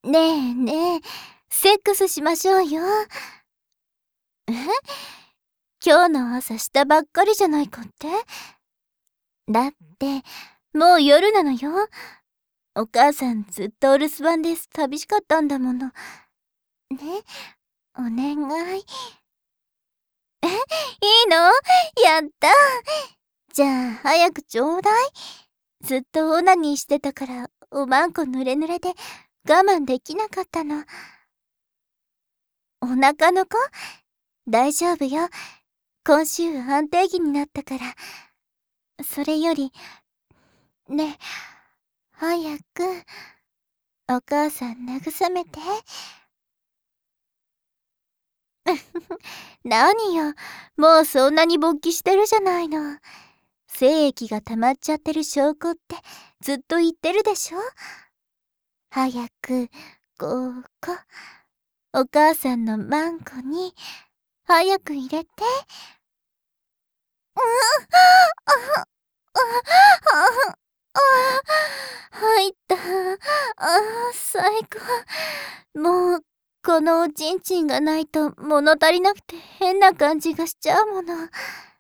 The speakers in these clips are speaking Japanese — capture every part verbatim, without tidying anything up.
ねえねえ、セックスしましょうよ。え？今日の朝したばっかりじゃないかって？だって、もう夜なのよ。お母さんずっとお留守番で寂しかったんだもの。ね、お願い。え、いいの？やった。じゃあ、早くちょうだい。ずっとオナニーしてたから、おまんこ濡れ濡れで我慢できなかったの。お腹の子？大丈夫よ。今週安定期になったから。それより、ね、早く、お母さん慰めて。何よ、もうそんなに勃起してるじゃないの。精液が溜まっちゃってる証拠ってずっと言ってるでしょ。早く、ここ、お母さんのマンコに、早く入れて。うん、あ、あ、あ、入った。あ、最高。もう、このおちんちんがないと物足りなくて変な感じがしちゃうもの。あ、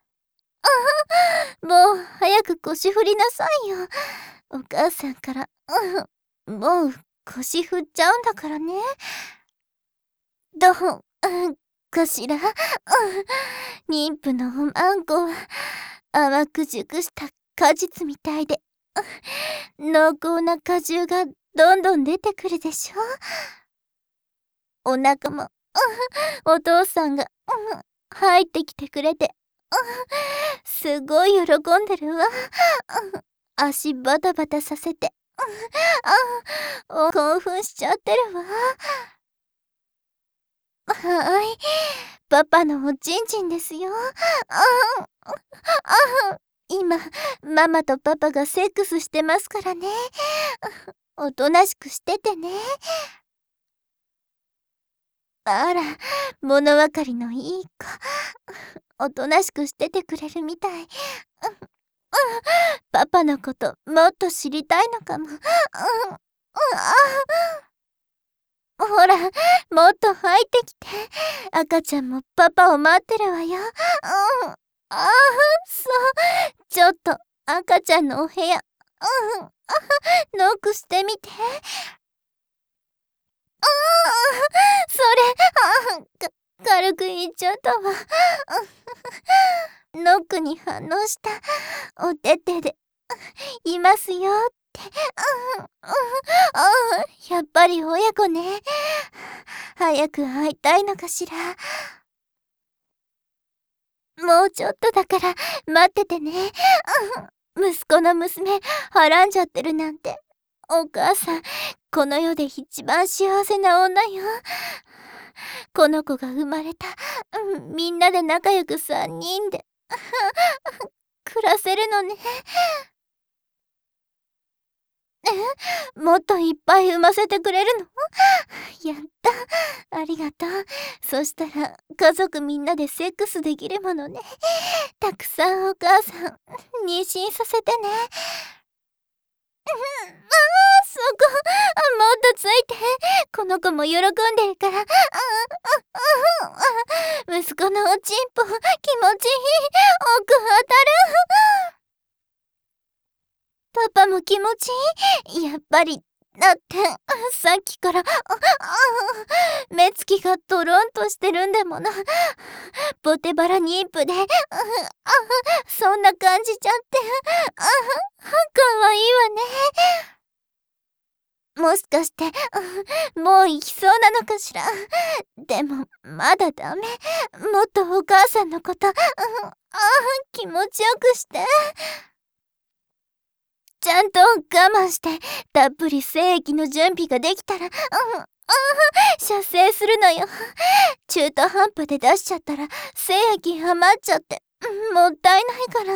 もう早く腰振りなさいよ。お母さんから、うん、もう腰振っちゃうんだからね。どう、うん、かしら。うん、妊婦のおまんこは甘く熟した果実みたいで、濃厚な果汁がどんどん出てくるでしょ。お腹も、お父さんが、入ってきてくれて、すごい喜んでるわ。足バタバタさせて、あ、興奮しちゃってるわ。はい、パパのおちんちんですよ。ああ、今、ママとパパがセックスしてますからね。おとなしくしててね。あら、物分かりのいい子。おとなしくしててくれるみたい。パパのこともっと知りたいのかも。ほら、もっと入ってきて。赤ちゃんもパパを待ってるわよ。うん。ああ、そう。ちょっと、赤ちゃんのお部屋。うん。ノックしてみて。ああ、それ、あか、軽く言っちゃったわ。ノックに反応した。おててで、いますよって。うん、うん、ああ、やっぱり親子ね。早く会いたいのかしら。もうちょっとだから待っててね。うん、息子の娘はらんじゃってるなんて。お母さん、この世で一番幸せな女よ。この子が生まれた。うん、みんなで仲良くさんにんで暮らせるのね。え、もっといっぱい産ませてくれるの？やった。ありがとう。そしたら家族みんなでセックスできるものね。たくさんお母さん妊娠させてね。うん、ああ、そこ、もっとついて。この子も喜んでるから。ああ、ああ、息子のおちんぽ気持ちいい。奥当たる。パパも気持ちいい。やっぱり。だって、さっきから、ああ、目つきがドロンとしてるんだもの。ポテバラ妊婦で、あそんな感じちゃって、あかわいいわね。もしかして、もう行きそうなのかしら。でも、まだダメ。もっとお母さんのこと、あ気持ちよくして。ちゃんと我慢して、たっぷり精液の準備ができたら、うん、あ射精するのよ。中途半端で出しちゃったら、精液余っちゃって、もったいないから。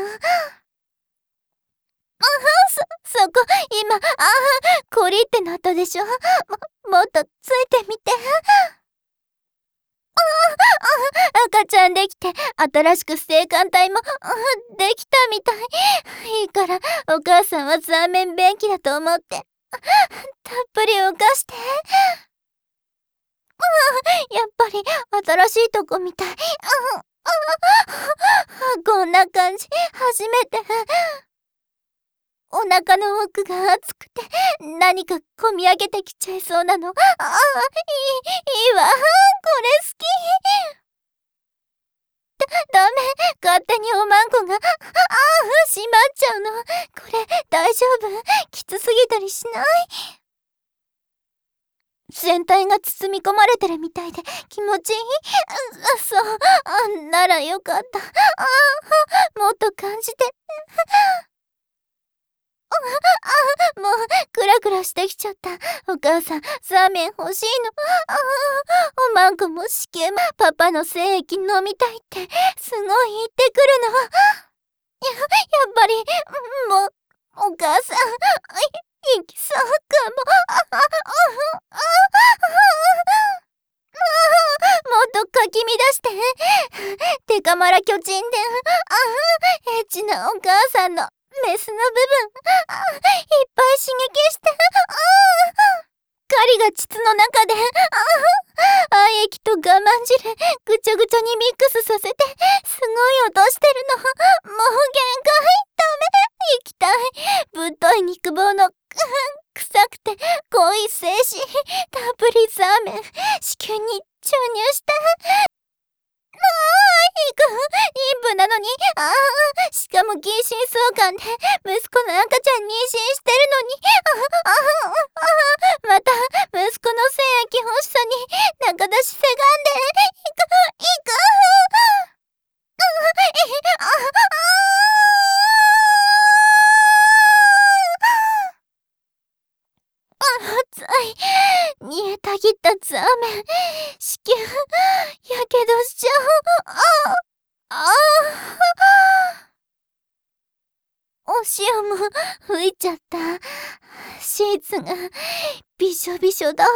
あそ、そこ、今、あコリってなったでしょ。も、もっとついてみて。赤ちゃんできて、新しく性感帯も、できたみたい。いいから、お母さんは残面便器だと思って。 たっぷり浮かして。やっぱり新しいとこみたい。こんな感じ初めて。お腹の奥が熱くて何かこみ上げてきちゃいそうなの。ああ、いい、いいわ。これ好き。だ、ダメ。勝手におまんこが、ああ、閉まっちゃうの。これ大丈夫？きつすぎたりしない？全体が包み込まれてるみたいで気持ちいい。う、そう。あ、ならよかった。ああ、もっと感じて。あ、もうクラクラしてきちゃった。お母さん、ラーメン欲しいの。ああ、おまんこも子宮もパパの精液飲みたいってすごい言ってくるの。や、やっぱりもうお母さんい、行きそうかも。ああ、ああ、ああ、もっとかき乱して。デカマラ巨人伝。ああ、エッチなお母さんのメスの部分。ああ、いっぱい刺激して。ああ、狩りが膣の中で。ああ、愛液と我慢汁ぐちゃぐちゃにミックスさせてすごい音してるの。もう限界。ダメ。行きたい。ぶっとい肉棒の臭くて濃い精子たっぷりラーメン子宮に注入して。ああ、行く。妊婦なのに。ああ、しかも近親相関で息子の赤ちゃん妊娠してるのに。ああ、ああ、また息子の精液欲しさに中出しせがんで。行く、行く。ああ、ああ、熱い。煮えたぎったザーメン。子宮、やけどしちゃう。ああ、ああ。お塩も吹いちゃった。シーツがびしょびしょだわ。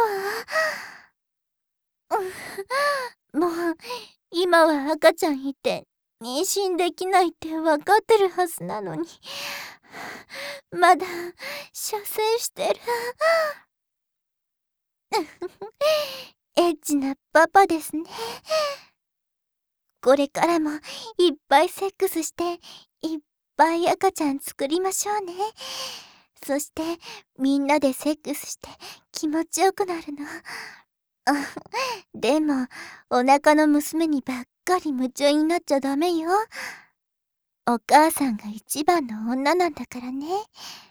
もう今は赤ちゃんいて妊娠できないって分かってるはずなのにまだ射精してる。エッチなパパですね。これからもいっぱいセックスしていっぱい赤ちゃん作りましょうね。そしてみんなでセックスして気持ちよくなるの。でもお腹の娘にばっかり夢中になっちゃダメよ。お母さんが一番の女なんだからね。